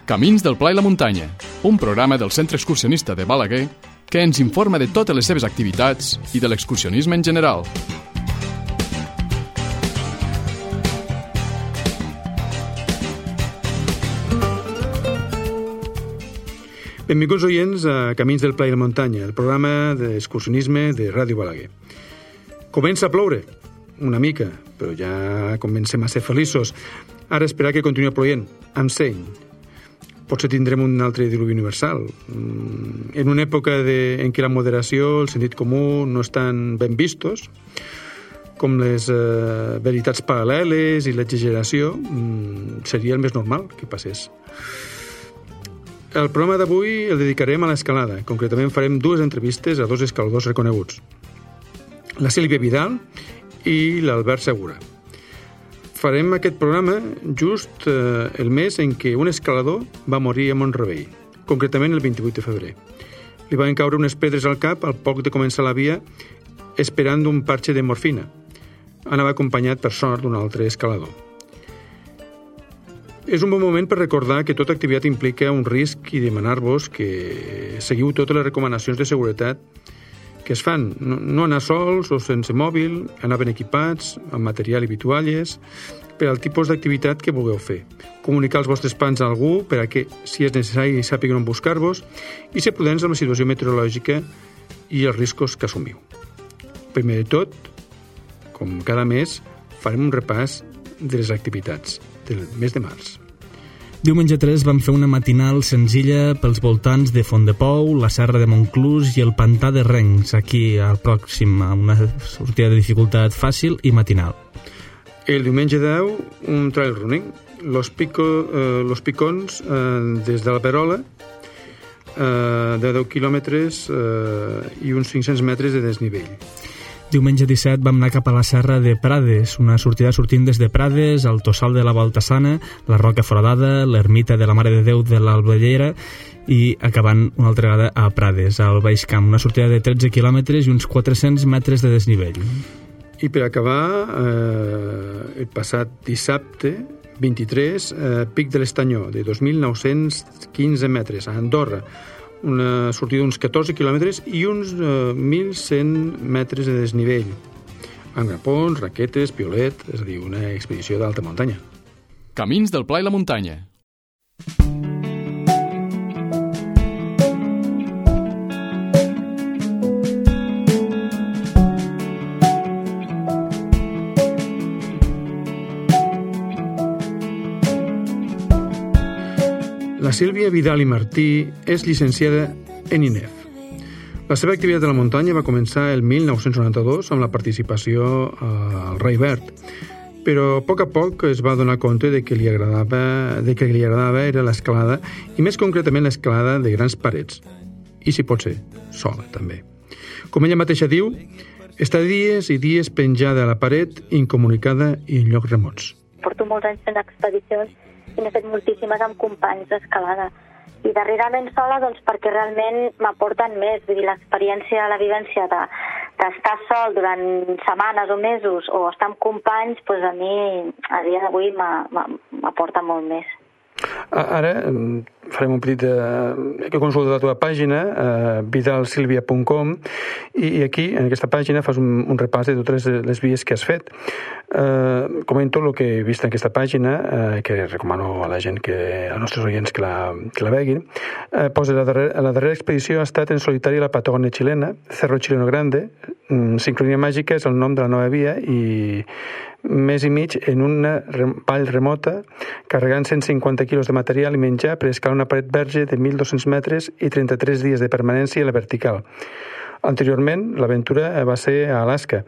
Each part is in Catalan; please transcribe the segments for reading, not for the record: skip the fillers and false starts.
Camins del Pla i la Muntanya, un programa del Centre Excursionista de Balaguer que ens informa de totes les seves activitats i de l'excursionisme en general. Benvinguts oients a Camins del Pla i la Muntanya, el programa d'excursionisme de Ràdio Balaguer. Comença a ploure, una mica, però ja comencem a ser feliços. Ara esperar que continuï ploient, amb seny. Potser tindrem un altre diluvi universal. En una època en què la moderació, el sentit comú no estan ben vistos, com les veritats paral·leles i l'exageració, seria el més normal que passés. El programa d'avui el dedicarem a l'escalada. Concretament farem dues entrevistes a dos escaladors reconeguts. La Sílvia Vidal i l'Albert Segura. Farem aquest programa just el mes en què un escalador va morir a Mont-rebei, concretament el 28 de febrer. Li van caure unes pedres al cap al poc de començar la via esperant un parche de morfina. Anava acompanyat, per sort, d'un altre escalador. És un bon moment per recordar que tota activitat implica un risc i demanar-vos que seguiu totes les recomanacions de seguretat que es fan. No anar sols o sense mòbil, anar ben equipats, amb material i vitualles, per al tipus d'activitat que vulgueu fer. Comunicar els vostres plans a algú per a que, si és necessari, sàpiguen on buscar-vos i ser prudents amb la situació meteorològica i els riscos que assumiu. Primer de tot, com cada mes, farem un repàs de les activitats del mes de març. Diumenge 3 vam fer una matinal senzilla pels voltants de Fontdepou, la Serra de Montclús i el Pantà de Rengs, aquí al pròxim, una sortida de dificultat fàcil i matinal. El diumenge 10, un trail running, los picons des de la Perola, de 10 quilòmetres i uns 500 metres de desnivell. Diumenge 17 vam anar cap a la Serra de Prades, una sortida sortint des de Prades, el Tossal de la Baltasana, la Roca Foradada, l'Ermita de la Mare de Déu de l'Albellera i acabant una altra vegada a Prades, al Baix Camp, una sortida de 13 quilòmetres i uns 400 metres de desnivell. I per acabar, el passat dissabte, 23, Pic de l'Estanyó, de 2.915 metres, a Andorra, una sortida d'uns 14 quilòmetres i uns 1.100 metres de desnivell, amb grapons, raquetes, piolet, és a dir, una expedició d'alta muntanya. Camins del Pla i la Muntanya. La Sílvia Vidal i Martí és llicenciada en INEF. La seva activitat a la muntanya va començar el 1992 amb la participació al Rai Verd, però a poc es va donar compte de que li agradava era l'escalada i més concretament l'escalada de grans parets, i si pot ser, sola també. Com ella mateixa diu, està dies i dies penjada a la paret, incomunicada i en llocs remots. Porto molts anys fent expedicions i n'he fet moltíssimes amb companys d'escalada. I darrerament sola, doncs, perquè realment m'aporten més. Vull dir, l'experiència, la vivència d'estar sol durant setmanes o mesos o estar amb companys, doncs a mi, a dia d'avui, m'aporta molt més. Ara farem un petit que consulta la teva pàgina, vidalsilvia.com, i aquí, en aquesta pàgina, fas un repàs de totes les vies que has fet. Comento el que he vist en aquesta pàgina, que recomano a la gent, als nostres oients, que la veguin. Posa la darrera expedició ha estat en solitari a la Patagònia xilena, Cerro Chileno Grande, Sincronia Màgica és el nom de la nova via, i mes i mig en una vall remota, carregant 150 quilos de material i menjar per escalar una paret verge de 1.200 metres i 33 dies de permanència a la vertical. Anteriorment, l'aventura va ser a Alaska,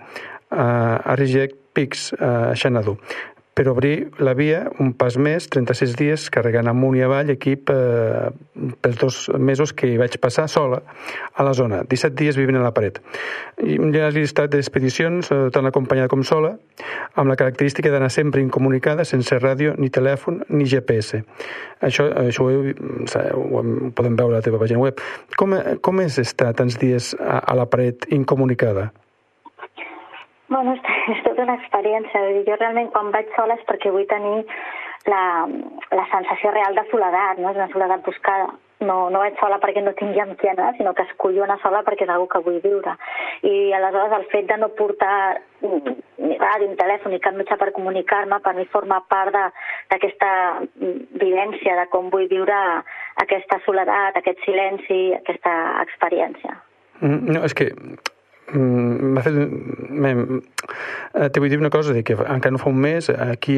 a Reject Peaks, a Xanadu. Per obrir la via, un pas més, 36 dies, carregant amunt i avall equip pels 2 mesos que hi vaig passar sola a la zona. 17 dies vivint a la paret. I un llarg llistat d'expedicions, tant acompanyada com sola, amb la característica d'anar sempre incomunicada, sense ràdio, ni telèfon, ni GPS. Això ho podem veure a la teva pàgina web. Com és estar tants dies a la paret incomunicada? Bueno, és tota una experiència. Jo realment quan vaig sola és perquè vull tenir la sensació real de soledat, no? És una soledat buscada. No vaig sola perquè no tingui amb qui anar, sinó que escollo anar sola perquè és una que vull viure. I aleshores el fet de no portar ni ràdio, ni telèfon, ni cap mitjà per comunicar-me, per mi forma part d'aquesta vivència de com vull viure aquesta soledat, aquest silenci, aquesta experiència. No, és que te vull dir una cosa, que encara no fa un mes aquí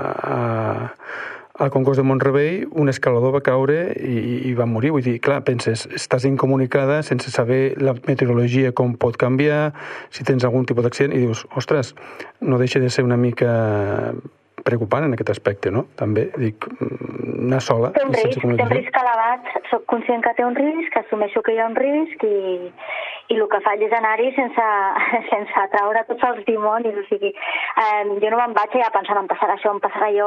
al concurs de Mont-rebei un escalador va caure i va morir. Vull dir, clar, penses, estàs incomunicada sense saber la meteorologia com pot canviar, si tens algun tipus d'accident, i dius, ostres, no deixa de ser una mica preocupant en aquest aspecte, no? També, dic, anar sola. Té un risc elevat, soc conscient que té un risc, assumeixo que hi ha un risc i el que faig és anar-hi sense atraure tots els dimonis, o sigui, jo no me'n vaig ja pensant em passarà això, em passarà allò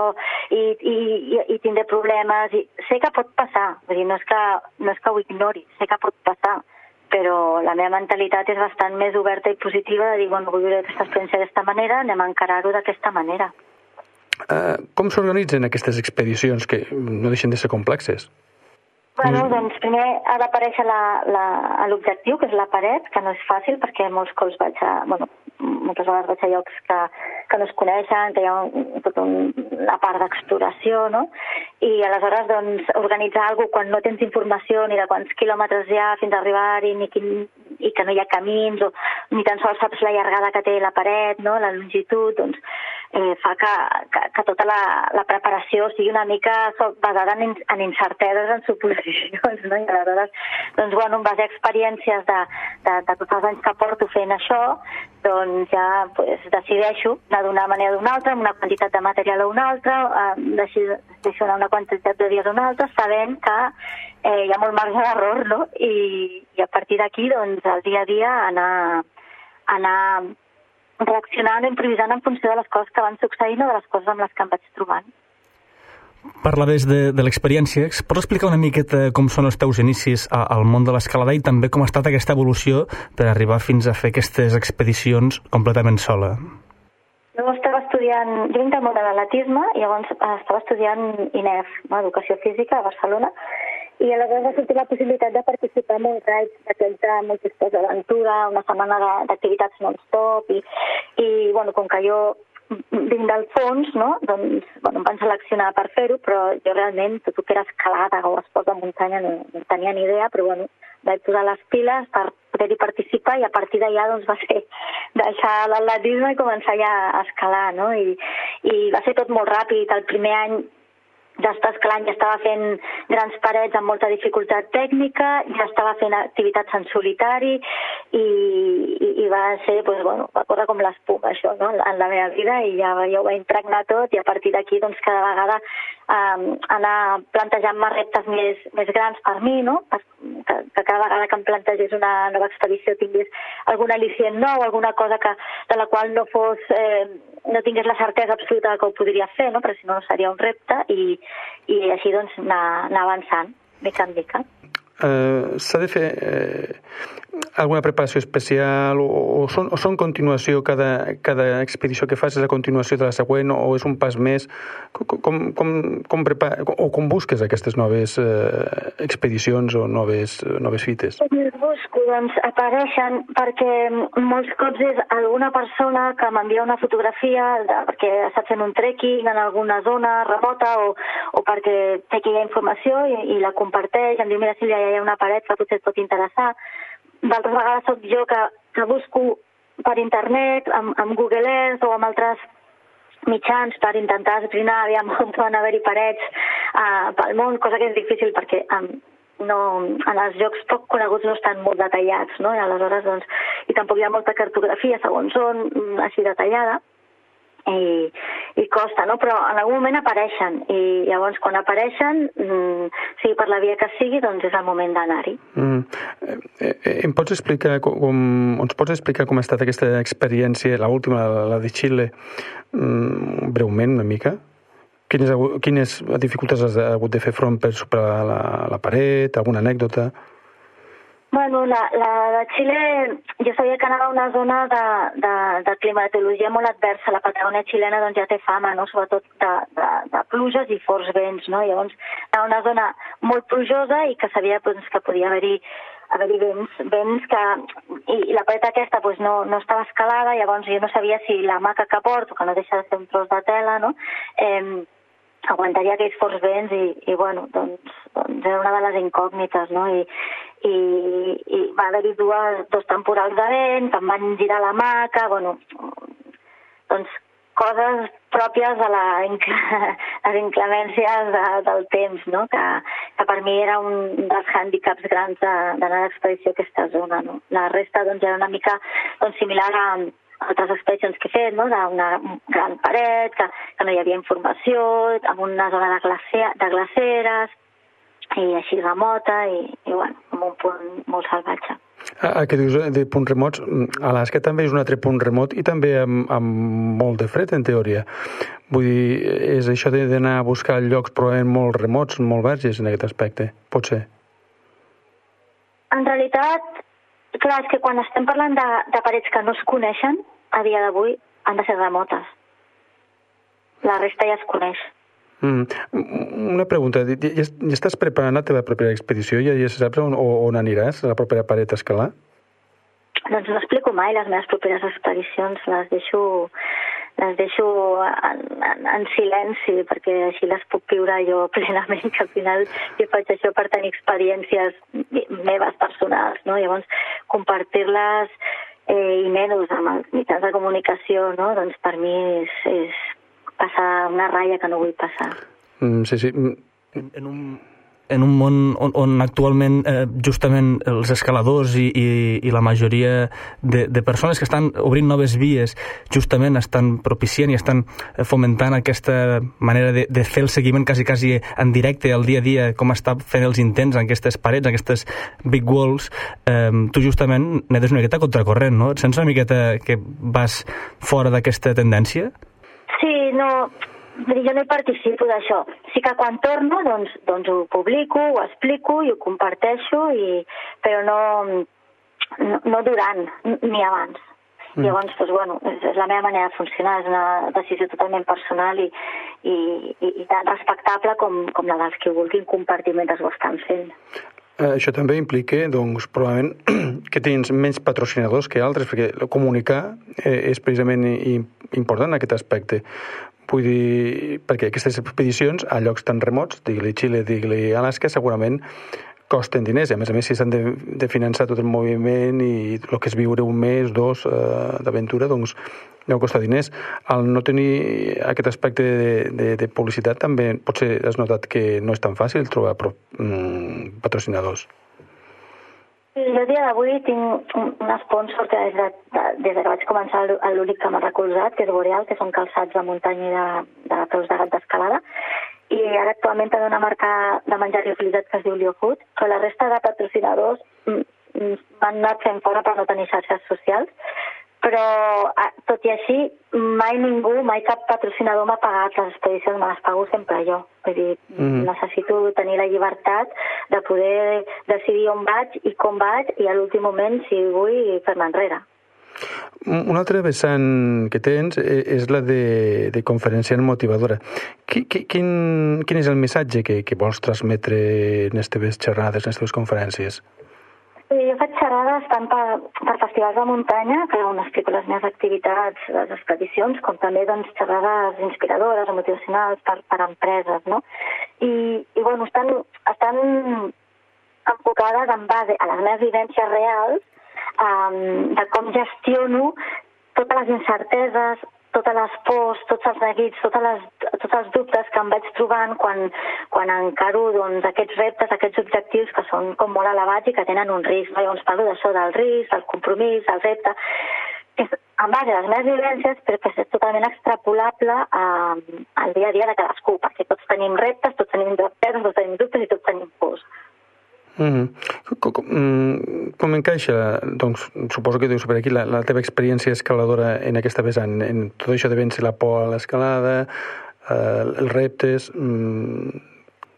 i tindré problemes, i sé que pot passar, vull dir, no és que ho ignori, sé que pot passar, però la meva mentalitat és bastant més oberta i positiva de dir, bueno, vull viure aquesta experiència d'aquesta manera, anem a encarar-ho d'aquesta manera. Com s'organitzen aquestes expedicions que no deixen de ser complexes? Bueno, doncs primer ha d'aparèixer l'objectiu, que és la paret, que no és fàcil perquè molts cops moltes vegades vaig a llocs que no es coneixen, que hi ha tota una part d'exploració, no? I aleshores, doncs, organitzar alguna cosa quan no tens informació ni de quants quilòmetres hi ha fins a arribar-hi, i que no hi ha camins, o ni tan sols saps la llargada que té la paret, no? La longitud, doncs, fa que tota la preparació sigui una mica basada en incerteses, en suposicions, no? I aleshores, doncs, bueno, en base a experiències de tots els anys que porto fent això, doncs ja decideixo anar d'una manera o d'una altra, amb una quantitat de material o una altra, deixo anar una quantitat de dies o una altra, sabent que hi ha molt marge d'error, no? I a partir d'aquí, doncs, el dia a dia anar reaccionant o improvisant en funció de les coses que van succeint o de les coses amb les que em vaig trobant. Parlaves de l'experiència. Pots explicar una miqueta com són els teus inicis al món de l'escalada i també com ha estat aquesta evolució per arribar fins a fer aquestes expedicions completament sola? Jo vinc del món de l'atletisme i llavors estava estudiant INEF, Educació Física, a Barcelona, i aleshores va sortir la possibilitat de participar en un raid d'aquells de multisports d'aventura, una setmana d'activitats non-stop, i bueno, com que jo vinc del fons, no? Doncs, bueno, em van seleccionar per fer-ho, però jo realment tot el que era escalada o esports de muntanya no tenia ni idea, però bueno, vaig posar les piles per poder-hi participar i a partir d'allà doncs, va ser deixar l'atletisme i començar ja a escalar, no? I va ser tot molt ràpid. El primer any d'estar escalant ja estava fent grans parets amb molta dificultat tècnica, ja estava fent activitats en solitari i va ser, doncs, bueno, va córrer com l'espuma això, no? En la meva vida i ja ho va impregnar tot i a partir d'aquí doncs cada vegada anar plantejant-me reptes més grans per mi, no? Que cada vegada que em plantegés una nova expedició tingués algun al·licient nou, alguna cosa de la qual no tingués la certesa absoluta que ho podria fer, no? Però si no seria un repte i així doncs anar avançant mica en mica. S'ha de fer alguna preparació especial o són continuació, cada expedició que fas és la continuació de la següent o és un pas més? Com busques aquestes noves expedicions o noves fites? Busco, doncs apareixen perquè molts cops és alguna persona que m'envia una fotografia perquè ha estat fent un trekking en alguna zona remota o perquè té que hi ha informació i la comparteix, em diu, mira Sílvia, hi ha una paret que potser et pot interessar. D'altres vegades soc jo que busco per internet, amb Google Earth o amb altres mitjans per intentar esbrinar aviam on poden haver-hi parets pel món, cosa que és difícil perquè en els llocs poc coneguts no estan molt detallats, no? I aleshores, doncs, i tampoc hi ha molta cartografia segons on, així detallada. I costa, no? Però en algun moment apareixen i llavors quan apareixen, sigui per la via que sigui, doncs és el moment d'anar-hi. Ens pots explicar com ha estat aquesta experiència, l'última, la de Xile, breument una mica? Quines dificultats has hagut de fer front per superar la paret, alguna anècdota? Bueno, la de Xile, jo sabia que anava a una zona de climatologia molt adversa. La Patagònia xilena doncs, ja té fama, no? Sobretot de pluges i forts vents. No? Llavors, anava a una zona molt plujosa i que sabia doncs, que podia haver-hi vents que... I la paret aquesta doncs, no estava escalada, llavors jo no sabia si la maca que porto, que no deixa de ser un tros de tela, no? Aguantaria aquells forts vents i bueno, doncs era una de les incògnites, no? I va haver-hi dos temporals de vent, que em van girar la maca, bueno, doncs coses pròpies de les inclemències del temps, no? Que per mi era un dels hàndicaps grans d'anar d'expedició a aquesta zona, no? La resta doncs era una mica doncs, similar a altres expedicions que he fet, no? D'una gran paret, que no hi havia informació, amb una zona de glaceres, i així remota, i bueno, amb un punt molt salvatge. Que dius de punts remots, Alaska també és un altre punt remot i també amb molt de fred, en teoria. Vull dir, és això d'anar a buscar llocs probablement molt remots, molt verges en aquest aspecte, pot ser? En realitat, clar, és que quan estem parlant de parets que no es coneixen, a dia d'avui han de ser remotes. La resta ja es coneix. Una pregunta, ja estàs preparant la teva propera expedició? Ja saps on aniràs, a la propera paret a escalar? Doncs no explico mai les meves properes expedicions, les deixo en silenci, perquè així les puc viure jo plenament, que al final jo faig això per tenir experiències meves personals, no? Llavors, compartir-les i menys amb els mitjans de comunicació, no? Doncs per mi és passar una ratlla que no vull passar. Sí. En un món on actualment justament els escaladors i la majoria de persones que estan obrint noves vies justament estan propiciant i estan fomentant aquesta manera de fer el seguiment quasi en directe al dia a dia, com està fent els intents en aquestes parets, en aquestes big walls, tu justament netes una miqueta contracorrent, no? Et sents una miqueta que vas fora d'aquesta tendència? Sí, no... Jo no hi participo d'això. Sí que quan torno, doncs ho publico, ho explico i ho comparteixo, però no durant, ni abans. Llavors, doncs, bueno, és la meva manera de funcionar, és una decisió totalment personal i tan respectable com la dels que ho vulguin compartir mentre ho estan fent. Això també implica, doncs, probablement que tens menys patrocinadors que altres, perquè comunicar és precisament important en aquest aspecte. Vull dir, perquè aquestes expedicions a llocs tan remots, digue-li Xile, digue-li Alaska, segurament costen diners. A més, si s'han de finançar tot el moviment i el que és viure un mes, dos d'aventura, doncs deu costar diners. Al no tenir aquest aspecte de publicitat, també potser has notat que no és tan fàcil trobar patrocinadors. Jo a dia d'avui tinc un sponsor que des que vaig començar l'únic que m'ha recolzat, que és Boreal, que són calçats de muntanya i de peus de gat d'escalada, i ara actualment té una marca de menjar utilitzat que es diu Leo Food, però la resta de patrocinadors m'han anat fent fora per no tenir xarxes socials, però tot i així mai cap patrocinador m'ha pagat les expedicions, me les pago sempre jo. Vull dir, necessito tenir la llibertat de poder decidir on vaig i com vaig i a l'últim moment, si vull, fer-me enrere. Un altre vessant que tens és la de conferenciant motivadora. Quin és el missatge que vols transmetre en les teves xerrades, en les teves conferències? Sí, jo faig xerrades tant per festivals de muntanya, que on explico les meves activitats, les expedicions, com també doncs, xerrades inspiradores o motivacionals per empreses, no? I bueno, estan enfocades en base a les meves vivències reals, de com gestiono totes les incerteses, totes les pors, tots els neguits, tots els dubtes que em vaig trobant quan encaro doncs, aquests reptes, aquests objectius que són com molt elevats i que tenen un risc. No? Llavors parlo d'això, del risc, del compromís, del repte, que és en base a les meves vivències, però que és totalment extrapolable al dia a dia de cadascú, perquè tots tenim reptes, tots tenim despeses, tots tenim dubtes i tots tenim pors. Com encaixa, doncs, suposo que deus saber aquí, la teva experiència escaladora en aquesta vessant, en tot això de vèncer la por a l'escalada, els reptes...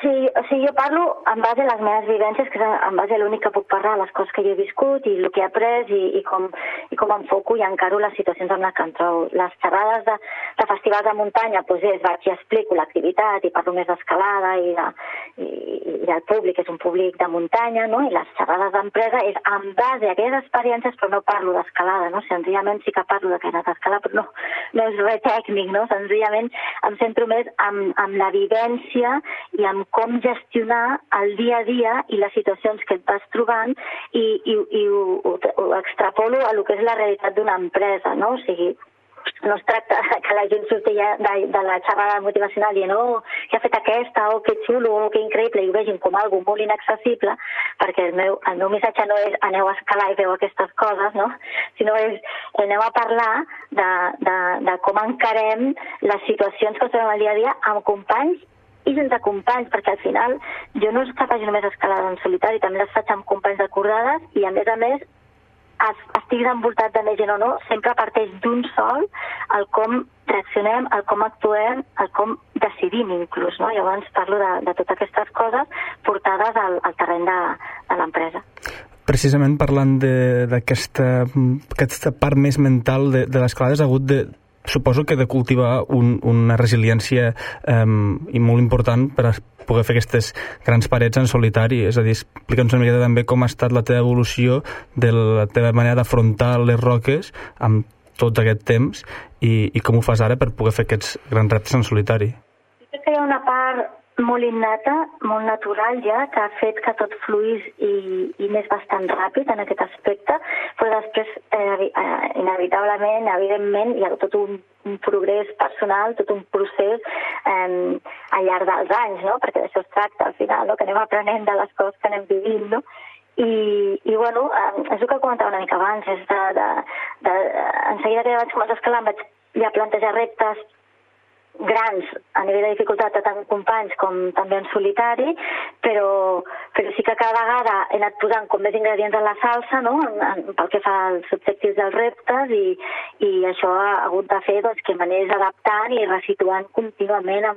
Sí, o sigui, jo parlo en base a les meves vivències, que és en base a l'únic que puc parlar, les coses que jo he viscut i el que he après i com enfoco i encaro les situacions amb les que em trobo. Les xerrades de festivals de muntanya, doncs vaig i explico l'activitat i parlo més d'escalada i del públic, és un públic de muntanya, no? I les xerrades d'empresa és en base a aquelles experiències, però no parlo d'escalada, no? Senzillament sí que parlo de que he anat a escalar, però no és res tècnic, no? Senzillament em centro més amb la vivència i amb com gestionar el dia a dia i les situacions que et vas trobant i ho extrapolo a lo que és la realitat d'una empresa, no? O sigui, no es tracta que la gent surti de la xerrada motivacional dient que ha fet aquesta, que xulo, que increïble, i ho vegin com algo molt inaccessible, perquè el meu missatge no és aneu a escalar i feu aquestes coses, no? Sinó és aneu a parlar de com encarem les situacions que trobem al dia a dia amb companys i sense companys, perquè al final jo no és que faci només escalada en solitari, també les faig amb companys de cordades i a més estiguis envoltat de més gent o no, sempre parteix d'un sol el com reaccionem, el com actuem, el com decidim inclús, no? Llavors parlo de totes aquestes coses portades al terreny de l'empresa. Precisament parlant d'aquesta part més mental de l'escalada, has hagut suposo que de cultivar una resiliència i molt important per a poder fer aquestes grans parets en solitari. És a dir, explica'ns una mica també com ha estat la teva evolució de la teva manera d'afrontar les roques amb tot aquest temps i com ho fas ara per poder fer aquests grans reptes en solitari. Crec que hi ha una part molt innata, molt natural ja, que ha fet que tot fluís i més bastant ràpid en aquest aspecte, però després, inevitablement, evidentment, hi ha tot un progrés personal, tot un procés al llarg dels anys, no? Perquè d'això es tracta al final, no? Que anem aprenent de les coses que anem vivint, no? I bueno, és el que comentava una mica abans, és en seguida que ja vaig començar a escalar em vaig ja plantejar reptes grans a nivell de dificultat tant amb companys com també en solitari, però sí que cada vegada he anat posant com més ingredients en la salsa, no? Pel que fa als objectius dels reptes i això ha hagut de fer que m'anés adaptant i resituant contínuament.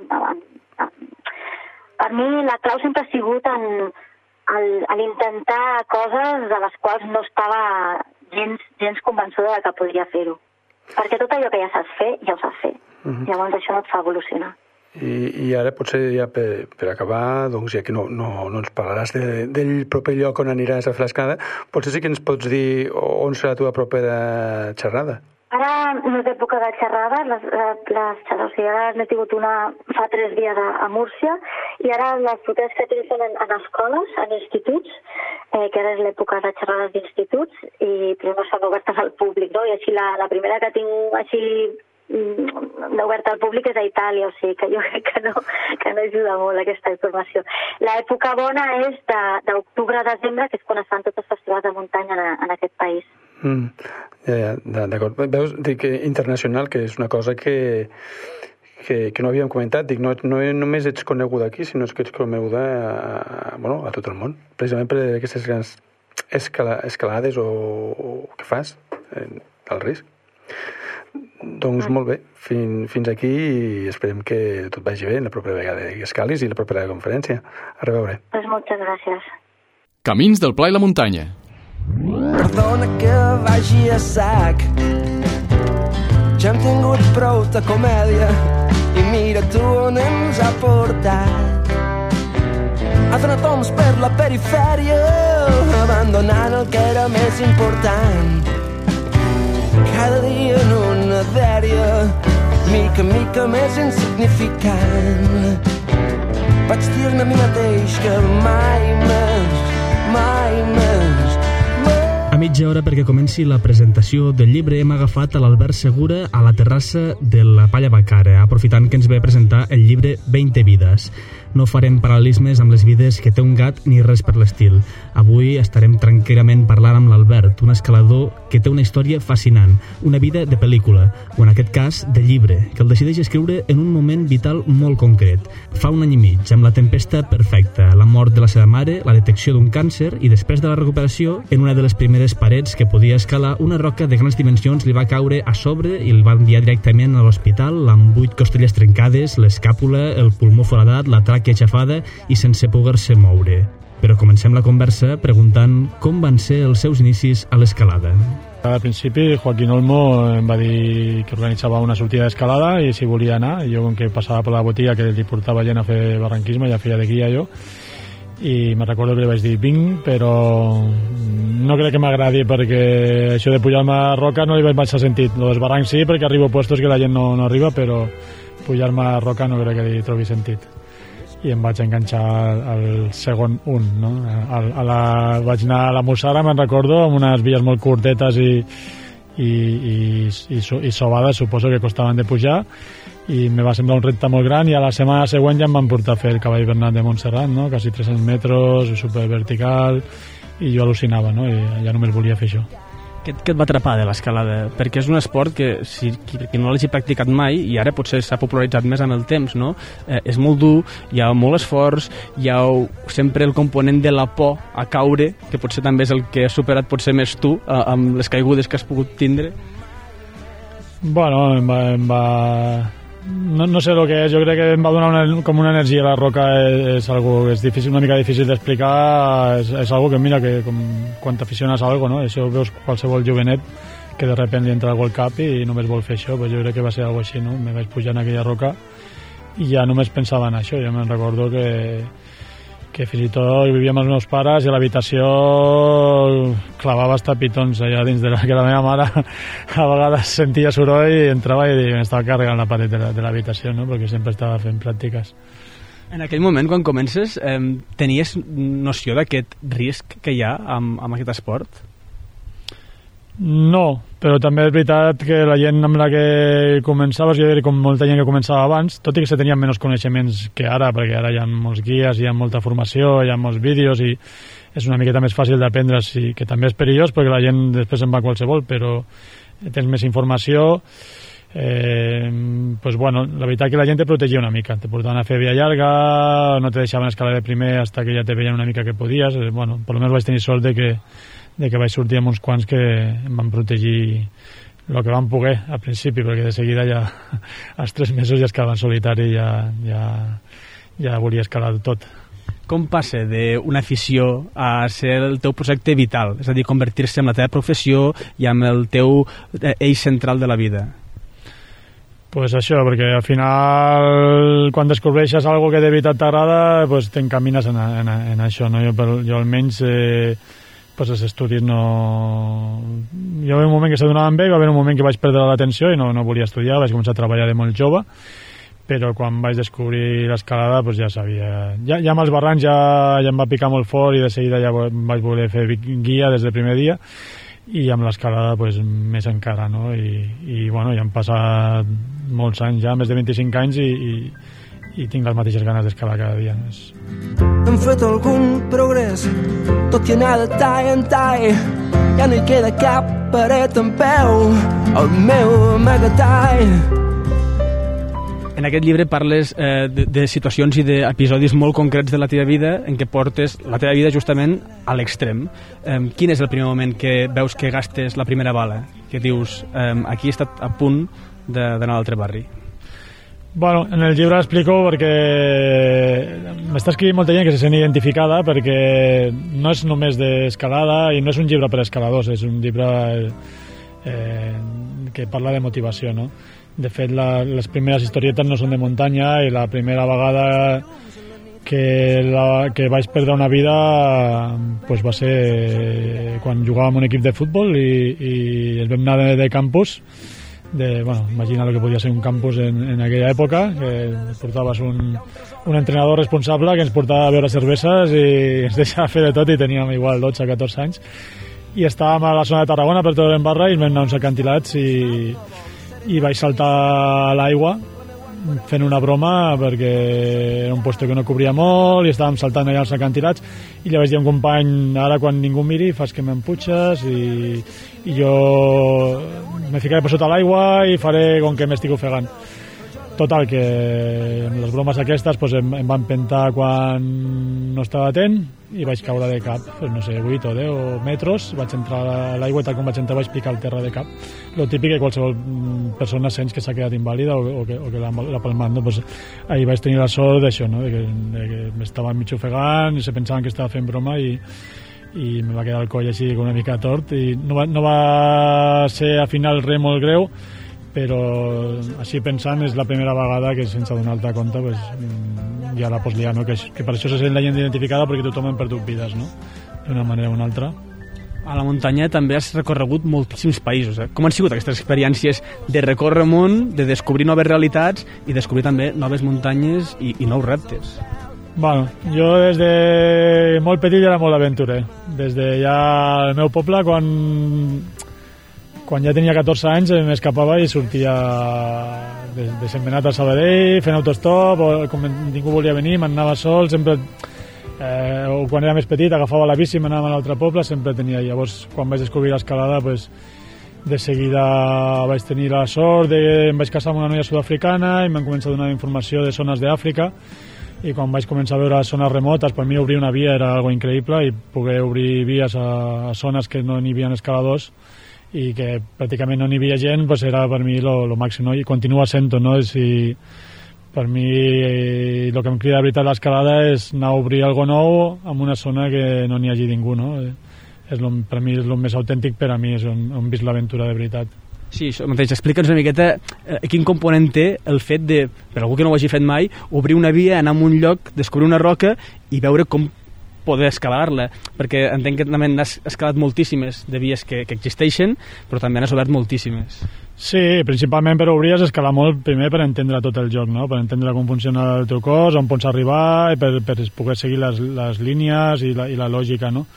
Per mi la clau sempre ha sigut a l'intentar coses de les quals no estava gens convençuda de que podria fer-ho. Perquè tot allò que ja saps fer, ja ho saps fer. Llavors això no et fa evolucionar. I ara potser ja per acabar, doncs ja que no ens parlaràs del proper lloc on aniràs a fer l'escalada, potser sí que ens pots dir on serà la teva propera xerrada. Ara no és època de xerrades, les xerrades n'he tingut una fa 3 dies a Múrcia i ara les properes que tinc són en escoles, en instituts, que ara és l'època de xerrades d'instituts i però no estan obertes al públic, no? I així la primera que tinc així oberta al públic és a Itàlia, o sigui que jo crec que no ajuda molt aquesta informació. L'època bona és d'octubre a desembre, que és quan es fan tots els festivals de muntanya en aquest país. D'acord. Veus, dic internacional, que és una cosa que no havíem comentat. Dic, no només ets coneguda aquí, sinó que ets coneguda a tot el món, precisament per aquestes grans escalades o que fas, el risc. Doncs molt bé, fins aquí i esperem que tot vagi bé la propera vegada que escalis i la propera conferència. A reveure. Pues moltes gràcies. Camins del Pla i la Muntanya. Perdona que vagi a sac, ja hem tingut prou de comèdia i mira tu on ens ha portat. Ha donat toms per la perifèria, abandonant el que era més important. Cada dia en una dèria, mica en mica més insignificant. Vaig dir-ne a mi mateix que mai més. A mitja hora perquè comenci la presentació del llibre hem agafat a l'Albert Segura a la terrassa de la Palla Bacara, aprofitant que ens ve a presentar el llibre 20 vides. No farem paral·lelismes amb les vides que té un gat ni res per l'estil. Avui estarem tranquil·lament parlant amb l'Albert, un escalador que té una història fascinant, una vida de pel·lícula, o en aquest cas de llibre, que el decideix escriure en un moment vital molt concret. Fa un any i mig, amb la tempesta perfecta, la mort de la seva mare, la detecció d'un càncer i després de la recuperació, en una de les primeres parets que podia escalar, una roca de grans dimensions li va caure a sobre i el va enviar directament a l'hospital amb 8 costelles trencades, l'escàpula, el pulmó foradat, la tràquea aixafada i sense poder-se moure. Però comencem la conversa preguntant com van ser els seus inicis a l'escalada. Al principi Joaquín Olmo em va dir que organitzava una sortida d'escalada i si volia anar, jo com que passava per la botiga que li portava gent a fer barranquisme, ja feia de guia jo, i me recordo que li vaig dir vinc, però no crec que m'agradi perquè això de pujar-me a roca no li vaig massa sentit. Els barrancs sí, perquè arribo a puestos que la gent no arriba, però pujar-me a roca no crec que li trobi sentit. I em vaig enganxar al segon no? Vaig anar a la Mussara, me'n recordo, amb unes vies molt curtetes i sovades, suposo que costaven de pujar, i me va semblar un repte molt gran, i a la setmana següent ja em van portar a fer el cavall Bernat de Montserrat, no? Quasi 300 metres, super vertical, i jo al·lucinava, no? I ja només volia fer això. Què et va atrapar de l'escalada? Perquè és un esport que, si no l'hagi practicat mai, i ara potser s'ha popularitzat més amb el temps, no? És molt dur, hi ha molt esforç, hi ha sempre el component de la por a caure, que potser també és el que has superat potser més tu, amb les caigudes que has pogut tindre. Bueno, no sé el que és, jo crec que em va donar com una energia a la roca, és algo que és difícil, una mica difícil d'explicar, és algo que mira que quan t'aficiones a algo, no? Això veus qualsevol jovenet que de repente li entra algo al cap i només vol fer això, pues jo crec que va ser algo així, no? Me vaig pujar en aquella roca i ja només pensava en això, jo me'n recordo que fins i tot vivia amb els meus pares i a l'habitació clavava hasta pitons allà dins que la meva mare a vegades sentia soroll i entrava i m'estava carregant la paret de l'habitació, no? Perquè sempre estava fent pràctiques. En aquell moment, quan comences, tenies noció d'aquest risc que hi ha amb aquest esport? No, però també és veritat que la gent amb la que començaves, jo diria com molta gent que començava abans, tot i que se tenien menys coneixements que ara, perquè ara hi ha molts guies, hi ha molta formació, hi ha molts vídeos i és una miqueta més fàcil d'aprendre, sí, que també és perillós perquè la gent després en va qualsevol, però tens més informació. Pues bueno, la veritat que la gent te protegia una mica, te portaven a fer via llarga, no te deixaven escalar de primer hasta que ja te veien una mica que podies. Bueno, per almenys vaig tenir sort de que vaig sortir amb uns quants que em van protegir el que van poder al principi, perquè de seguida ja als 3 mesos ja escalava en solitari i ja volia escalar tot. Com passa d'una afició a ser el teu projecte vital, és a dir, convertir-se en la teva professió i amb el teu eix central de la vida? Pues això, perquè al final quan descobreixes algo que de veritat t'agrada, pues t'encamines en això, no? Jo almenys pues els estudis no... Hi va haver un moment que se donaven bé, hi va haver un moment que vaig perdre l'atenció i no volia estudiar, vaig començar a treballar de molt jove, però quan vaig descobrir l'escalada pues ja sabia... Ja amb els barrancs ja em va picar molt fort i de seguida ja vaig voler fer guia des del primer dia, i amb l'escalada pues més encara, no? I bueno, ja han passat molts anys ja, més de 25 anys i tinc les mateixes ganes d'escalar cada dia. Hem fet algun progrés, tot i anar de tall en tall, ja no hi queda cap paret en peu, el meu megatall. En aquest llibre parles de situacions i d'episodis molt concrets de la teva vida en què portes la teva vida justament a l'extrem. Quin és el primer moment que veus que gastes la primera bala? Que dius, aquí he estat a punt d'anar a l'altre barri. Bueno, en el llibre explico perquè m'està escrivint molta gent que se sent identificada, perquè no és només d'escalada i no és un llibre per a escaladors, és un llibre que parla de motivació, no? De fet, les primeres historietes no són de muntanya i la primera vegada que vaig perdre una vida pues va ser quan jugàvem un equip de futbol i el vam anar de campus. Bueno, imagina el que podia ser un campus en aquella època, que portaves un entrenador responsable que ens portava a beure cerveses i ens deixava fer de tot, i teníem igual 12-14 anys, i estàvem a la zona de Tarragona per tot l'Embarra i vam anar uns acantilats i vaig saltar a l'aigua fent una broma perquè era un puesto que no cobria molt i estàvem saltant allà als acantilats i li vaig dir a un company, ara quan ningú miri fas que m'emputxes i jo me ficaré per sota l'aigua i faré com que m'estic ofegant. Total, que amb les bromes aquestes pues, em van pentar quan no estava atent i vaig caure de cap, pues, no sé, 8 o 10 metres, vaig entrar a l'aigua i tal com vaig entrar vaig picar el terra de cap. Lo típic que qualsevol persona sents que s'ha quedat invàlida o que l'ha palmat, no? Pues, ahir vaig tenir la sort d'això, no? de que m'estava mig ofegant i se pensaven que estava fent broma i me va quedar el coll així una mica tort i no va ser al final res molt greu, però així pensant és la primera vegada que sense donar-te compte pues, ja la pots liar, no? que per això se sent la gent identificada perquè tothom ha perdut vides, no? D'una manera o una altra. A la muntanya també has recorregut moltíssims països. Com han sigut aquestes experiències de recórrer el món, de descobrir noves realitats i descobrir també noves muntanyes i nous reptes? Bueno, jo des de molt petit era molt aventurer. Des de ja el meu poble, quan ja tenia 14 anys m'escapava i sortia de Sentmenat a Sabadell fent autostop, o com ningú volia venir m'anava sol, sempre o quan era més petit agafava la bici i m'anava a l'altre poble, sempre tenia. Llavors quan vaig descobrir l'escalada pues, de seguida vaig tenir la sort em vaig casar amb una noia sud-africana i m'han començat a donar informació de zones d'Àfrica i quan vaig començar a veure zones remotes, per mi obrir una via era algo increïble i poder obrir vies a zones que no n'hi havia escaladors i que pràcticament no n'hi havia gent, pues era per mi lo màxim, no? I continua sent-ho, no? Per mi el que em crida de veritat l'escalada és anar a obrir alguna nou en una zona que no n'hi hagi ningú, no? Per mi és el més autèntic per a mi, és on he vist l'aventura de veritat. Sí, això mateix. Explica'ns una miqueta quin component té el fet de, per algú que no ho hagi fet mai, obrir una via, anar a un lloc, descobrir una roca i veure com poder escalar-la, perquè entenc que també n'has escalat moltíssimes de vies que existeixen, però també n'has obert moltíssimes. Sí, principalment per obrir has escalar molt primer per entendre tot el joc, no? Per entendre com funciona el teu cos, on pots arribar, i per poder seguir les línies i la lògica, no?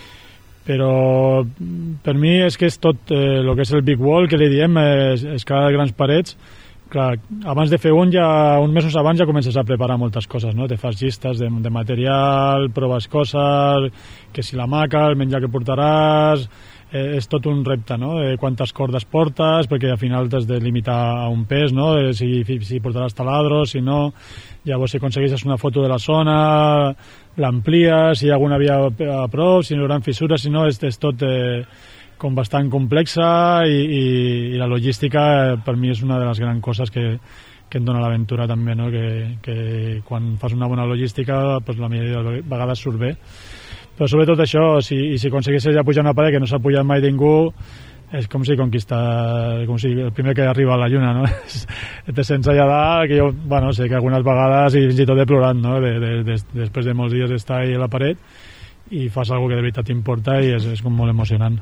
Però per mi és que és tot el que és el big wall, que li diem, escalar grans parets. Clar, abans de fer uns mesos abans ja comences a preparar moltes coses, no? Te fas llistes de material, proves coses, que si la maca, el menjar que portaràs, és tot un repte, no? Quantes cordes portes, perquè al final t'has de limitar a un pes, no? Si portaràs taladros, si no, llavors si aconsegueixes una foto de la zona, l'amplies, si hi ha alguna via a prop, si no hi haurà fissures, si no, és tot com bastant complexa i la logística per mi és una de les grans coses que em dona l'aventura també, no? Que quan fas una bona logística pues la majoria de vegades surt bé, però sobretot això, si aconseguissis ja pujar una paret que no s'ha pujat mai ningú, és com si el primer que arriba a la lluna, no? Te sents allà dalt, que jo, bueno, sé que algunes vegades i fins i tot he plorat, no? Després de molts dies d'estar ahí a la paret i fas alguna que de veritat t'importa i és com molt emocionant.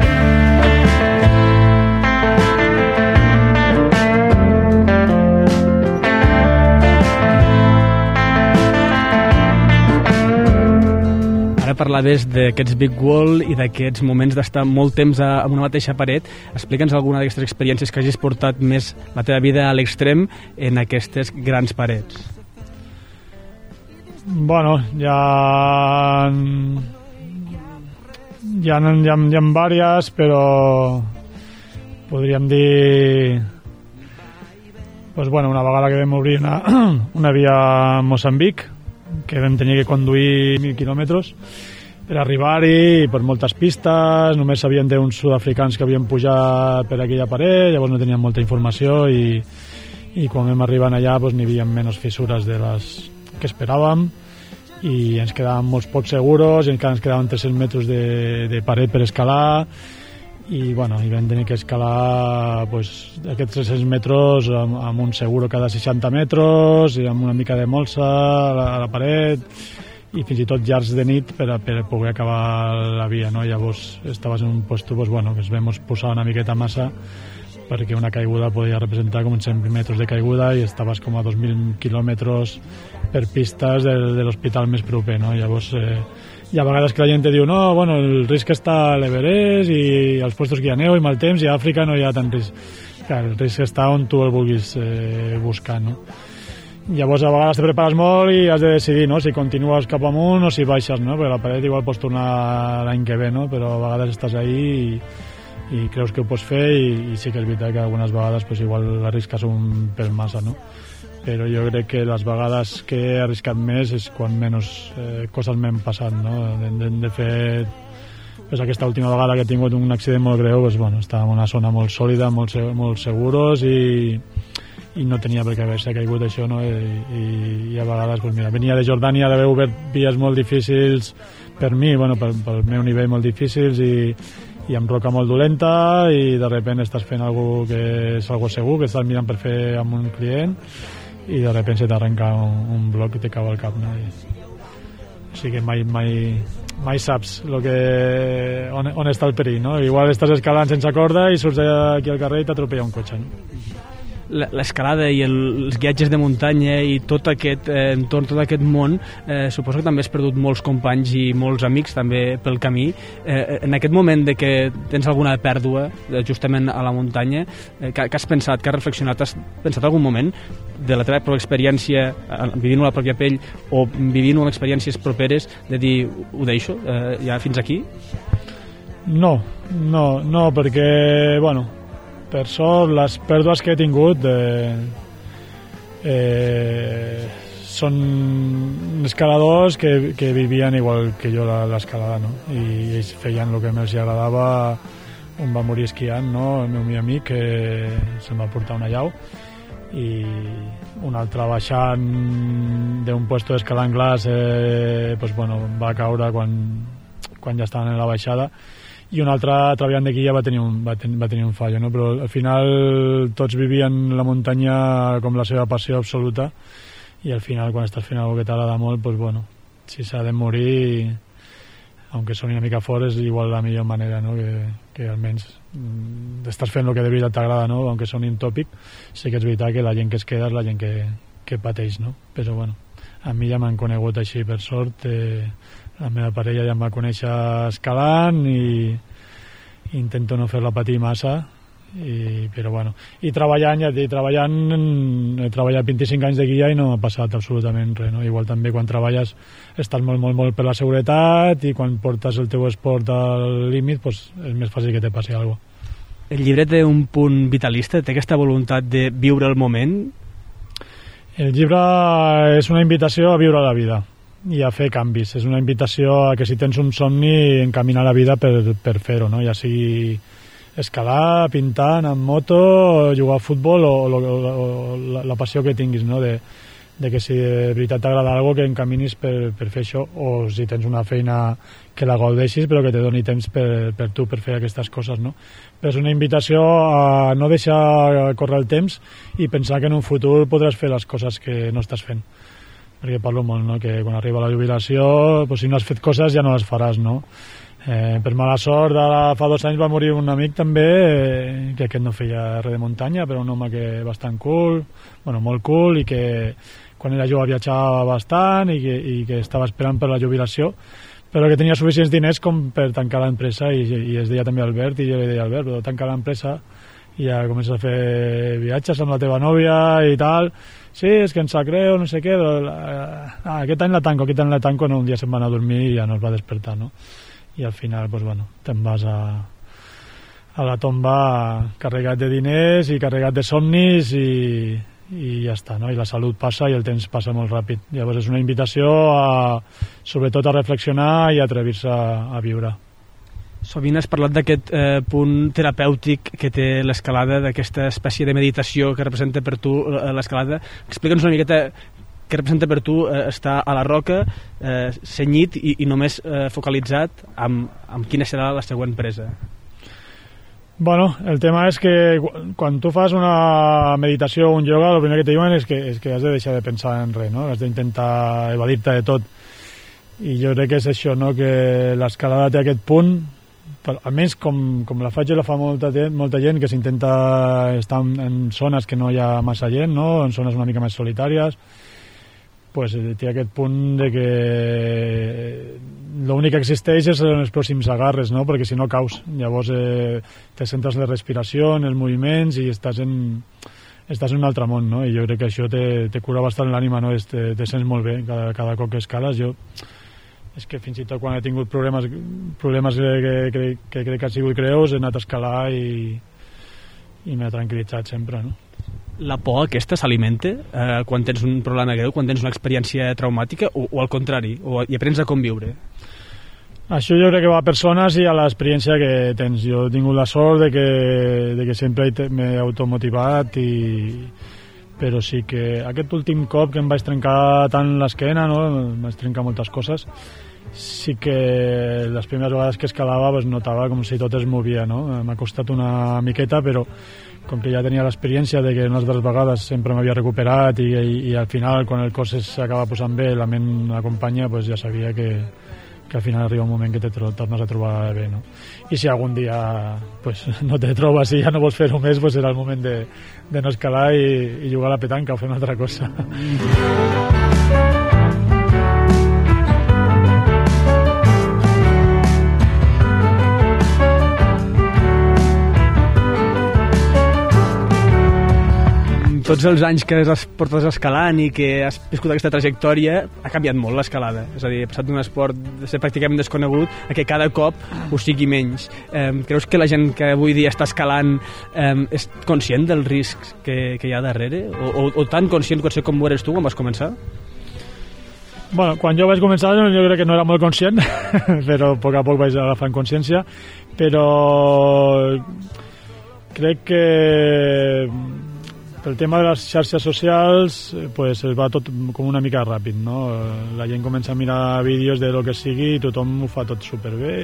Ara parlaves d'aquests big wall i d'aquests moments d'estar molt temps en una mateixa paret. Explica'ns alguna d'aquestes experiències que hagis portat més la teva vida a l'extrem en aquestes grans parets. Bueno, hi ha diverses, però podríem dir pues bueno, una vegada que vam obrir una via a Moçambic, que vam tenir que conduir 1.000 quilòmetres per arribar-hi, per moltes pistes, només sabien d'uns sud-africans que havien pujat per aquella paret, llavors no teníem molta informació i quan vam arribar allà pues, n'hi havia menys fissures de les que esperàvem i ens quedàvem molt poc seguros i encara ens quedaven 300 metres de paret per escalar i bueno, i vam tenir que escalar pues, aquests 300 metres amb un seguro cada 60 metres i amb una mica de molsa a la paret i fins i tot llargs de nit per poder acabar la via, no? Llavors estaves en un lloc pues, bueno, que ens vam posar una miqueta massa perquè una caiguda podia representar com 100 metres de caiguda i estaves com a 2.000 quilòmetres per pistes de l'hospital més proper, no? Llavors hi ha vegades que la gent te diu no, bueno, el risc està a l'Everest i als puestos que hi ha neu i mal temps i a Àfrica no hi ha tant risc. Clar, el risc està on tu el vulguis buscar, no? Llavors a vegades te prepares molt i has de decidir, no?, si continues cap amunt o si baixes, no?, perquè la paret igual pots tornar l'any que ve, no?, però a vegades estàs ahí i creus que ho pots fer i sí que és veritat que algunes vegades pues, igual l'arrisques un pèl massa, no? Però jo crec que les vegades que he arriscat més és quan menys coses m'han passat, no? De fet, pues, aquesta última vegada que he tingut un accident molt greu, pues, bueno, estava en una zona molt sòlida, molt seguros i no tenia per què haver-se caigut això, no? I a vegades, pues mira, venia de Jordània d'haver obert vies molt difícils per mi, bueno, pel meu nivell molt difícils i amb roca molt dolenta i de repente estàs fent alguna que és algo segur, que estàs mirant per fer amb un client i de repente se t'arrenca un bloc i te cau al cap, no? O sigui que mai saps on està el perill, no? Igual estàs escalant sense corda i surts aquí al carrer i t'atropella un cotxe, no? L'escalada i els viatges de muntanya i tot aquest entorn, tot aquest món, suposo que també has perdut molts companys i molts amics també pel camí. En aquest moment de que tens alguna pèrdua justament a la muntanya, què has pensat, què has reflexionat? Has pensat algun moment de la teva pròpia experiència vivint-ho a la pròpia pell o vivint-ho amb experiències properes de dir, ho deixo, ja fins aquí? No, perquè, bueno, per sort, les pèrdues que he tingut són escaladors que vivien igual que jo l'escalada, no? I ells feien el que més els agradava. Un va morir esquiant, no?, el meu millor amic, que se'n va portar una llau, i un altre baixant d'un puesto d'escalar en glaç pues, bueno, va caure quan ja estaven en la baixada, i un altre treballant d'aquí ja va tenir un fallo, no? Però al final tots vivien la muntanya com la seva passió absoluta i al final quan estàs fent alguna que t'agrada molt, pues, bueno, si s'ha de morir, aunque soni una mica fort, és igual la millor manera, no? Que almenys estàs fent el que de veritat t'agrada, no? Aunque soni un tòpic, sí que és veritat que la gent que es queda és la gent que pateix, no? Però bueno, a mi ja m'han conegut així per sort, la meva parella ja em va conèixer escalant i intento no fer-la patir massa, però bueno, i treballant, ja et dic, he treballat 25 anys de guia i no m'ha passat absolutament res, no? Igual també quan treballes estàs molt per la seguretat i quan portes el teu esport al límit, pues, és més fàcil que te passi alguna cosa. El llibre té un punt vitalista? Té aquesta voluntat de viure el moment? El llibre és una invitació a viure la vida i a fer canvis. És una invitació a que si tens un somni, encaminar la vida per fer-ho, no? Ja sigui escalar, pintant, amb moto, jugar a futbol o la passió que tinguis, no? De que si de veritat t'agrada alguna cosa, que encaminis per fer això, o si tens una feina que la gaudeixis però que te doni temps per tu per fer aquestes coses, no? Però és una invitació a no deixar córrer el temps i pensar que en un futur podràs fer les coses que no estàs fent, perquè parlo molt, no?, que quan arriba la jubilació, pues, si no has fet coses ja no les faràs, no? Per mala sort, fa 2 anys va morir un amic també, que aquest no feia res de muntanya, però un home que bastant cool, bueno, molt cool, i que quan era jove viatjava bastant i que estava esperant per la jubilació, però que tenia suficients diners com per tancar l'empresa, i es deia també Albert, i jo li deia, Albert, però tancar l'empresa i ja comences a fer viatges amb la teva nòvia i tal. Sí, és que em sap greu, no sé què, aquest any la tanco, no, un dia se'n va anar a dormir i ja no es va despertar, no? I al final, pues, bueno, te'n vas a la tomba carregat de diners i carregat de somnis i ja està, no? I la salut passa i el temps passa molt ràpid. Llavors és una invitació sobretot a reflexionar i a atrevir-se a viure. Sovint has parlat d'aquest punt terapèutic que té l'escalada, d'aquesta espècie de meditació que representa per tu l'escalada. Explica'ns una miqueta què representa per tu estar a la roca, cenyit i només focalitzat amb quina serà la següent presa. Bueno, el tema és que quan tu fas una meditació o un yoga, el primer que te diuen és que has de deixar de pensar en res, no? Has d'intentar evadir-te de tot. I jo crec que és això, no?, que l'escalada té aquest punt, almenys com la faig jo, la fa molta gent que s'intenta estar en zones que no hi ha massa gent, no?, en zones una mica més solitàries, pues té aquest punt de que l'únic que existeix és en els pròxims agarres, no? Perquè si no caus, llavors te centres en la respiració, en els moviments i estàs en un altre món, no? I jo crec que això te cura bastant l'ànima, no? Te sents molt bé cada cop que escales. Jo és que fins i tot quan he tingut problemes que crec que han sigut greus he anat a escalar i m'ha tranquil·litzat sempre, no? La por aquesta s'alimenta quan tens un problema greu, quan tens una experiència traumàtica o al contrari, i aprens a conviure? Això jo crec que va a persones i a l'experiència que tens. Jo he tingut la sort de que sempre m'he automotivat però sí que aquest últim cop que em vaig trencar tant l'esquena, no? Em vaig trencar moltes coses, sí que les primeres vegades que escalava pues, notava com si tot es movia, no? M'ha costat una miqueta, però com que ja tenia l'experiència de que unes altres vegades sempre m'havia recuperat i al final, quan el cos s'acaba posant bé, la ment acompanya, pues ja sabia que al final arriba un moment que te tornes a trobar bé, no? I si algun dia pues, no te trobes i ja no vols fer-ho més, pues serà el moment de no escalar i jugar a la petanca o fer una altra cosa. Tots els anys que portes escalant i que has viscut aquesta trajectòria ha canviat molt l'escalada, és a dir, ha passat d'un esport de ser pràcticament desconegut a que cada cop ho sigui menys. Creus que la gent que avui dia està escalant és conscient dels riscs que hi ha darrere? O tan conscient potser com ho eres tu quan vas començar? Bueno, quan jo vaig començar jo crec que no era molt conscient, però a poc vaig agafant consciència, però crec que el tema de les xarxes socials pues, es va tot com una mica ràpid, no? La gent comença a mirar vídeos de lo que sigui i tothom ho fa tot superbé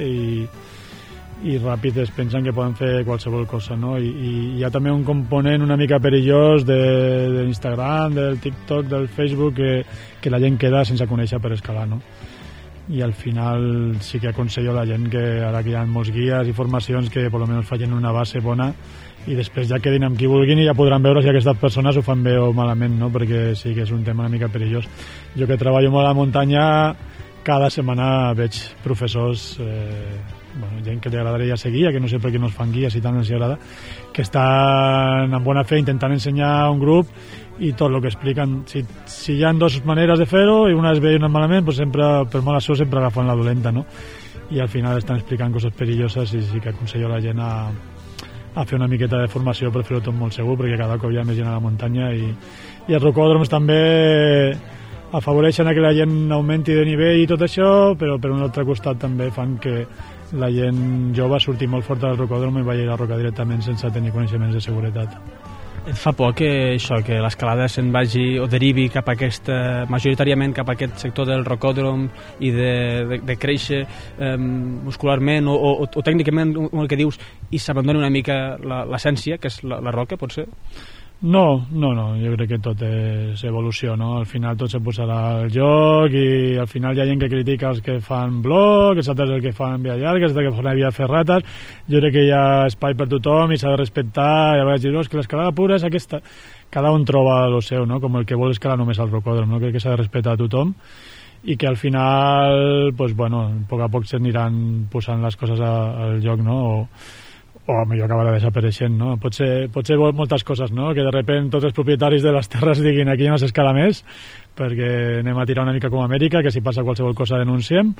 i ràpid es pensen que poden fer qualsevol cosa, no? I hi ha també un component una mica perillós de l'Instagram, del TikTok, del Facebook que la gent queda sense conèixer per escalar, no? I al final sí que aconsello a la gent que ara que hi ha molts guies i formacions que per almenys facin una base bona i després ja quedin amb qui vulguin i ja podran veure si aquestes persones ho fan bé o malament, no? Perquè sí que és un tema una mica perillós. Jo que treballo molt a la muntanya, cada setmana veig professors, gent que li agradaria seguir, que no sé per què no es fan guies i tant els agrada, que estan amb bona fe intentant ensenyar un grup i tot el que expliquen. Si hi ha dues maneres de fer-ho i una és bé i una és malament, doncs sempre, per mala sort sempre agafen la dolenta, no? I al final estan explicant coses perilloses i sí que aconsello a la gent a fer una miqueta de formació per fer-ho tot molt segur, perquè cada cop hi ha més gent a la muntanya i els rocòdroms també afavoreixen que la gent augmenti de nivell i tot això, però per un altre costat també fan que la gent jove surti molt forta del rocòdrom i vagi a la roca directament sense tenir coneixements de seguretat. Et fa por que això, que l'escalada se'n vagi o derivi cap a majoritàriament cap a aquest sector del rocòdrom i de créixer muscularment o tècnicament, el que dius, i s'abandoni una mica l'essència, que és la roca, potser? No, jo crec que tot és evolució, no? Al final tot se posarà al joc i al final hi ha gent que critica els que fan blog, els altres els que fan via llarga, els altres que fan via ferrates. Jo crec que hi ha espai per tothom i s'ha de respectar, i a vegades dir, que l'escalada pura és aquesta. Cada un troba el seu, no? Com el que vol escalar només al rocòdrom, no? Crec que s'ha de respectar a tothom i que al final, pues, bueno, a poc a poc s'aniran posant les coses al lloc, no? O millor acabarà desapareixent, no? Pot ser moltes coses, no? Que de sobte tots els propietaris de les terres diguin aquí no s'escala més perquè anem a tirar una mica com Amèrica, que si passa qualsevol cosa denunciem,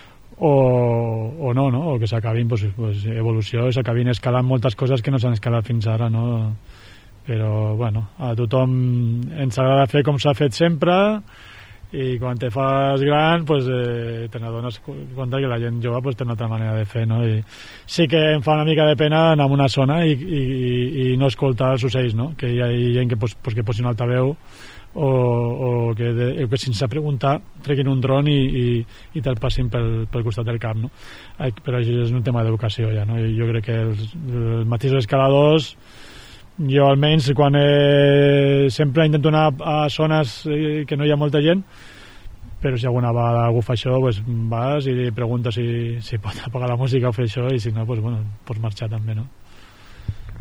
o no? O que s'acabin evolució, s'acabin escalant moltes coses que no s'han escalat fins ara, no? Però, bueno, a tothom ens agrada fer com s'ha fet sempre i quan te fas gran te n'adones compte que la gent jove té una altra manera de fer, no? I sí que em fa una mica de pena anar a una zona i no escoltar els ocells, no? Que hi ha gent que posi un altaveu o que sense preguntar treguin un dron i te'l passin pel costat del cap, no? Però això és un tema d'educació ja, no? Jo crec que els mateixos escaladors, jo almenys quan sempre intento anar a zones que no hi ha molta gent, però si alguna vegada algú fa això, pues vas i preguntes si pot apagar la música o fer això, i si no, pues, bueno, pots marxar també, no?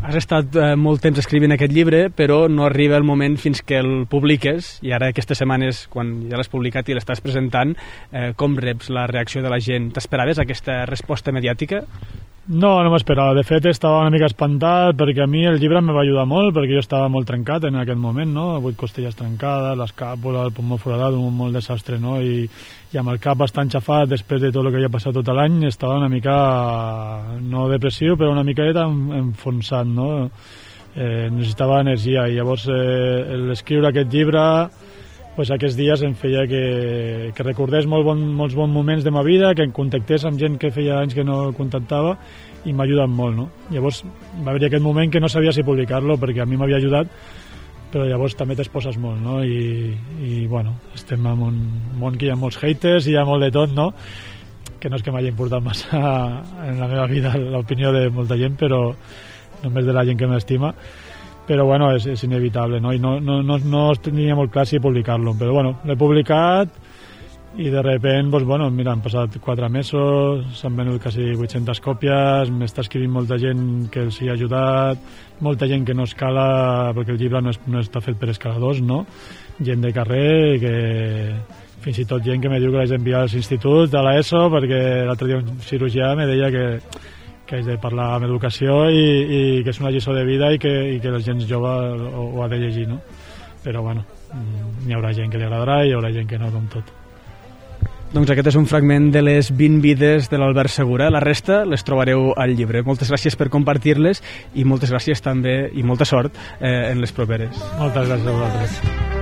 Has estat molt temps escrivint aquest llibre, però no arriba el moment fins que el publiques, i ara aquestes setmanes, quan ja l'has publicat i l'estàs presentant, com reps la reacció de la gent? T'esperaves aquesta resposta mediàtica? No, no m'esperava. De fet, estava una mica espantat perquè a mi el llibre me va ajudar molt, perquè jo estava molt trencat en aquest moment, no? 8 costelles trencades, l'escàpula, el pulmó foradat, un molt desastre, no? I amb el cap bastant xafat després de tot el que havia passat tot l'any, estava una mica, no depressiu, però una miqueta enfonsat, no? Necessitava energia, i llavors l'escriure aquest llibre, pues aquests dies em feia que recordés molts bons moments de ma vida, que em contactés amb gent que feia anys que no contactava, i m'ha ajudat molt, no? Llavors va haver aquest moment que no sabia si publicar-lo, perquè a mi m'havia ajudat, però llavors també t'exposes molt, no? I bueno, estem en un món que hi ha molts haters i hi ha molt de tot, no? Que no és que m'hagi importat massa en la meva vida l'opinió de molta gent, però només de la gent que m'estima. Però bueno, és inevitable, no? I no tenia molt clar si publicar-lo, però bueno, l'he publicat, i de repent, doncs, bueno, mira, han passat 4 mesos, s'han venut quasi 800 còpies, m'està escrivint molta gent que els hi ha ajudat, molta gent que no escala, perquè el llibre no està fet per escaladors, no? Gent de carrer, que fins i tot gent que me diu que l'haig d'enviar als instituts, a l'ESO, perquè l'altre dia un cirurgià me deia que haig de parlar amb educació i que és una lliçó de vida i que la gent jove ho ha de llegir, no? Però bueno, n'hi haurà gent que li agradarà i hi haurà gent que no, com tot. Doncs aquest és un fragment de les 20 vides de l'Albert Segura. La resta les trobareu al llibre. Moltes gràcies per compartir-les i moltes gràcies també i molta sort en les properes. Moltes gràcies a vosaltres.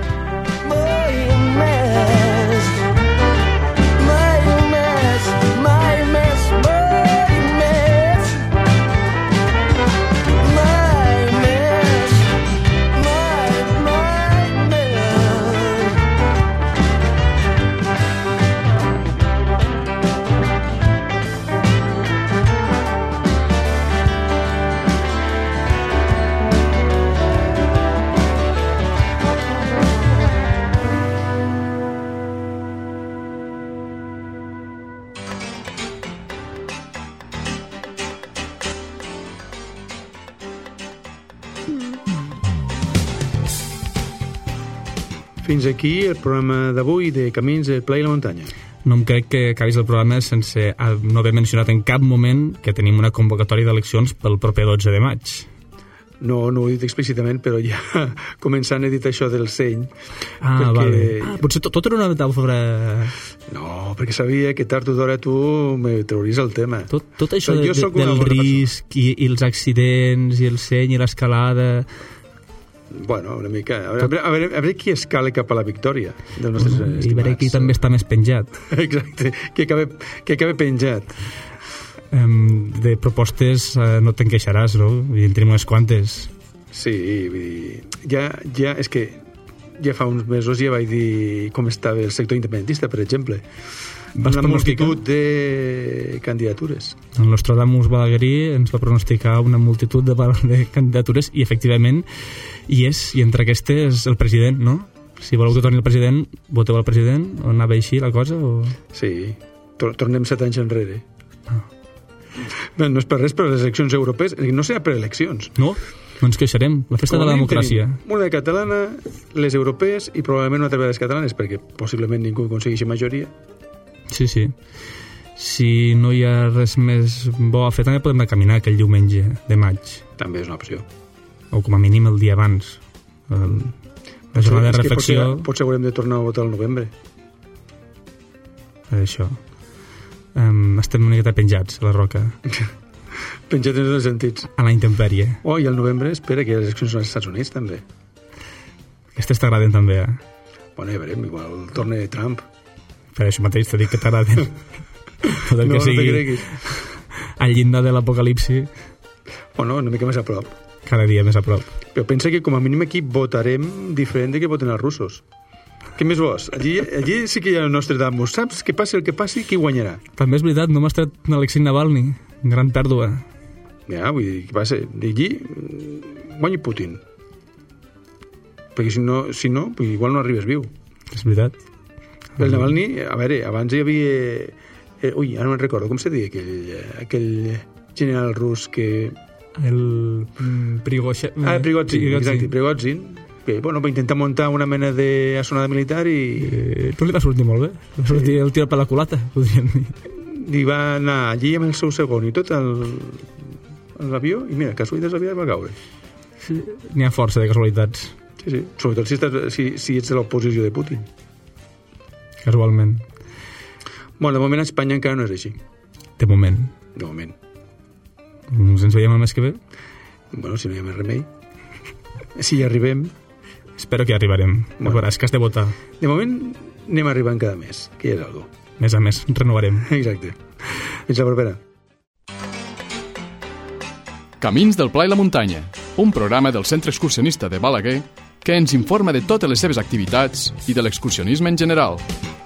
Fins aquí el programa d'avui de Camins del Pla i la Muntanya. No em crec que acabis el programa sense no haver mencionat en cap moment que tenim una convocatòria d'eleccions pel proper 12 de maig. No ho he dit explícitament, però ja començant he dit això del seny. Perquè... vale. Potser tot era una metàfora... No, perquè sabia que tard o d'hora tu me trauries el tema. Tot això del risc i els accidents i el seny i l'escalada... Bueno, una mica... A veure qui escala cap a la victòria dels nostres estimats. I veure qui també està més penjat. Exacte, que acabe penjat. De propostes no te'n queixaràs, no? En tenim unes quantes. Sí, vull dir... Ja és que ja fa uns mesos ja vaig dir com estava el sector independentista, per exemple. Una multitud de candidatures. El Nostradamus Balaguerí ens va pronosticar una multitud de candidatures i efectivament hi és, i entre aquestes el president, no? Si voleu que torni el president, voteu al president, o anava així la cosa? O... Sí, tornem 7 anys enrere. No és per res, però les eleccions europees no serà per eleccions. No ens queixarem, la festa de la democràcia. Una catalana, les europees i probablement una altra de les catalanes, perquè possiblement ningú aconsegueixi majoria. Sí. Si no hi ha res més bo a fer, també podem anar a caminar aquell diumenge de maig. També és una opció. O com a mínim el dia abans. La jornada de reflexió... Potser haurem de tornar a votar al novembre. Això. Estem una miqueta penjats a la roca. Penjats en els sentits. A la intempèrie. I al novembre espera que les eleccions als Estats Units també. Aquestes t'agraden també, Bueno, ja veurem, igual torna Trump. Per això mateix t'he dit que t'agraden. No te creguis. Al llindar de l'apocalipsi. Una mica més a prop. Cada dia més a prop. Però pensa que com a mínim aquí votarem diferent de que voten els russos. Què més vols? Allí sí que hi ha el nostre Damus. Saps que passi el que passi, qui guanyarà? També és veritat, no m'ha estat Alexei Navalny. Gran pèrdua. Ja, vull dir, què passa? D'allí guanya Putin. Perquè si no, igual no arribes viu. És veritat. El Navalny, a veure, abans hi havia... ara no me'n recordo, com se deia aquell general rus que El Prigozhin. Exacte, Prigozhin, que va intentar muntar una mena d'assonada militar i... Tu li va sortir molt bé. Va sortir el tir per la culata, podríem dir. I va anar allí amb el seu segon i tot l'avió, i mira, casualitats l'avió va caure. Sí, n'hi ha força de casualitats. Sí, sobretot si ets de l'oposició de Putin. Casualment. Bueno, de moment a Espanya encara no és així. De moment. Ens veiem el mes que ve? Bueno, si no hi ha més remei. Si hi arribem... Espero que hi arribarem. Bueno. Veuràs que has de votar. De moment anem arribant cada mes, que ja és algo. Mes a mes, renovarem. Exacte. Fins la propera. Camins del Pla i la Muntanya, un programa del Centre Excursionista de Balaguer que ens informa de totes les seves activitats i de l'excursionisme en general.